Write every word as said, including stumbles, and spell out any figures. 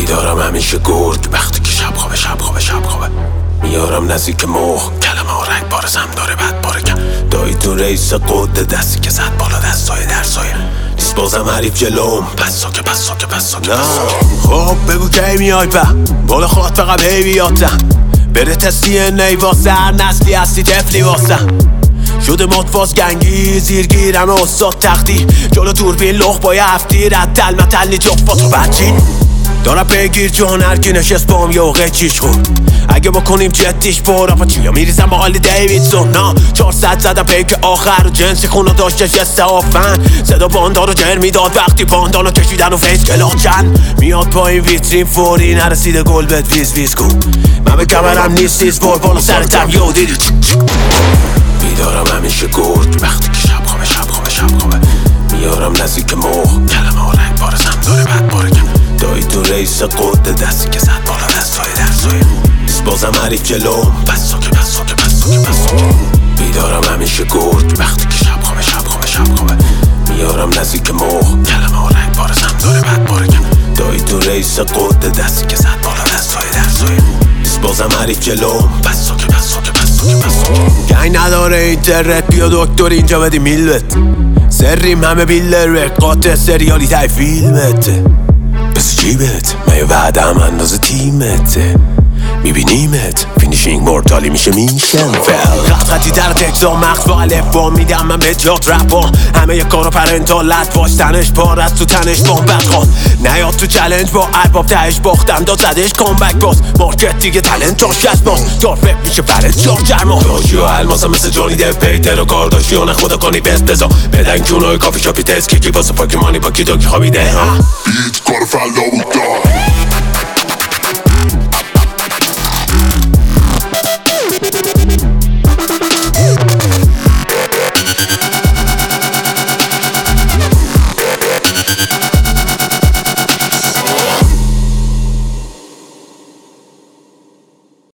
بیدارم همیشه گرگ وقتی که شب خوابه شب خوابه شب خوابه میارم نزدیک مخ کلمه ها رنگ بارزم داره بد بارکم دایی تو رئیس قده دستی که زد بالا دستای در سایه نیست بازم حریف جلوم پس ساکه پس ساکه پس ساکه پس ساکه خب بگو کی میای به بالا خواهد فقط هی بیاتم بره تستی نیواسه هر نسلی هستی تفلی واسه شده مطفاز گنگی زیرگیرم استاد تختی جلو دوربین لخ با یه هفتی ردل متلی جفت رو بچین دارم بگیر جان هرکی نشست بام یه اوقه چیش خود اگه بکنیم جدیش برا پا چیا میریزم با آلی دیویدسون نا چهارصد زدم پیک آخر و جنسی خونو داشته جسته آفن صدا باندار رو جر میداد وقتی باندانو کشیدن و فیس کلاچن میاد با این ویترین فوری نرسیده گل بد ویز ویز کن من به کمرم نیستیز بر بالا سرتم یو دیدی بیدارم همیشه گرگ وقتی که شب خوابه شب خوابه شب خوابه میارم نزدیک مخ کلمه ها رنگ بارزم داره بد بارکم دایی تو رئیس قده دستی که زد بالا دستای در سایه نیست بازم حریف جلوم پس ساکه پس ساکه پس ساکه پس ساکه بیدارم همیشه گرگ وقتی که شب خوابه شب خوابه شب خوابه میارم نزدیک مخ کلمه ها رنگ بارزم داره بد بارکم دایی تو رئیس قده دستی که زد بالا دستای در سایه نیست بازم حریف جلوم پس ساکه پس ساکه پس ساکه پس ساکه گنگ نداره اینترنت بیا دکتر اینجا بدی میلت سریم همه بیلر قاطع سریالی تای فیلمته بس جیبت من یه وعده هم اندازه تیمته میبینیمت فینیشینگ مورتالی میشه میشم فل خط خطی در تکزا مخص با الف با میدم من به جات رپا همه یه کارو پرنتال لط باش تنش پار از تو تنش بامبت خواست نیاد تو چلنج با ارباب تهش باختم داد زدش کامبک باز مارکت دیگه تلنت تا شست باز دار فکر میشه برد جار جرما داشی و الماسا مثل جانی دف پیتر و کار داشتی و نخودا کنی بست بزا بدن کونای کافی شاپی تست کیکی واسه پاکی مانی با کی داکی خوابیده